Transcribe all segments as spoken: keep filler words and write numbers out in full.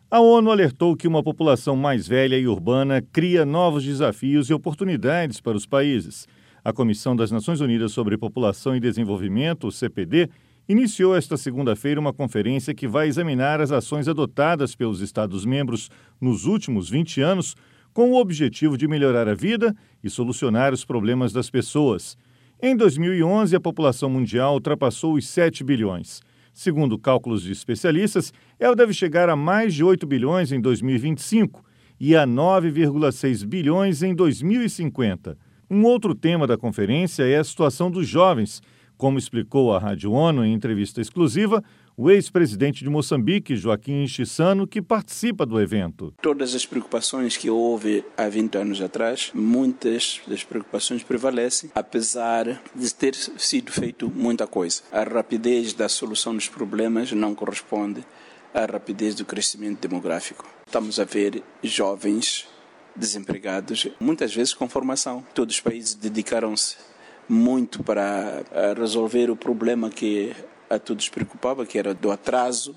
A ONU alertou que uma população mais velha e urbana cria novos desafios e oportunidades para os países. A Comissão das Nações Unidas sobre População e Desenvolvimento, o C P D, iniciou esta segunda-feira uma conferência que vai examinar as ações adotadas pelos Estados-membros nos últimos vinte anos com o objetivo de melhorar a vida e solucionar os problemas das pessoas. Em dois mil e onze, a população mundial ultrapassou os sete bilhões. Segundo cálculos de especialistas, ela deve chegar a mais de oito bilhões em dois mil e vinte e cinco e a nove vírgula seis bilhões em dois mil e cinquenta. Um outro tema da conferência é a situação dos jovens. Como explicou à Rádio ONU em entrevista exclusiva, o ex-presidente de Moçambique, Joaquim Chissano, que participa do evento. Todas as preocupações que houve há vinte anos atrás, muitas das preocupações prevalecem, apesar de ter sido feito muita coisa. A rapidez da solução dos problemas não corresponde à rapidez do crescimento demográfico. Estamos a ver jovens desempregados, muitas vezes com formação. Todos os países dedicaram-se muito para resolver o problema que a todos preocupava, que era do atraso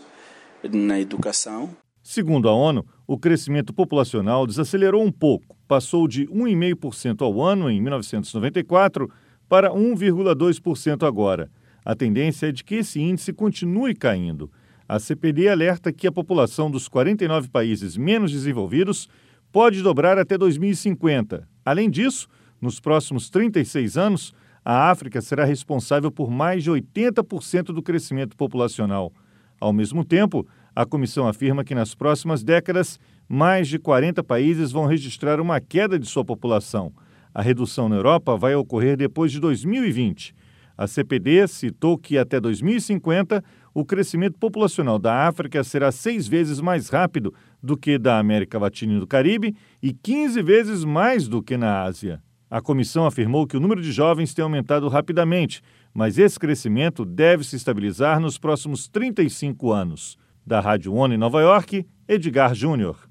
na educação. Segundo a ONU, o crescimento populacional desacelerou um pouco, passou de um vírgula cinco por cento ao ano em mil novecentos e noventa e quatro para um vírgula dois por cento agora. A tendência é de que esse índice continue caindo. A C P D alerta que a população dos quarenta e nove países menos desenvolvidos pode dobrar até dois mil e cinquenta. Além disso, nos próximos trinta e seis anos, a África será responsável por mais de oitenta por cento do crescimento populacional. Ao mesmo tempo, a comissão afirma que nas próximas décadas, mais de quarenta países vão registrar uma queda de sua população. A redução na Europa vai ocorrer depois de dois mil e vinte. A C P D citou que até dois mil e cinquenta, o crescimento populacional da África será seis vezes mais rápido do que da América Latina e do Caribe e quinze vezes mais do que na Ásia. A comissão afirmou que o número de jovens tem aumentado rapidamente, mas esse crescimento deve se estabilizar nos próximos trinta e cinco anos. Da Rádio ONU em Nova York, Edgar Júnior.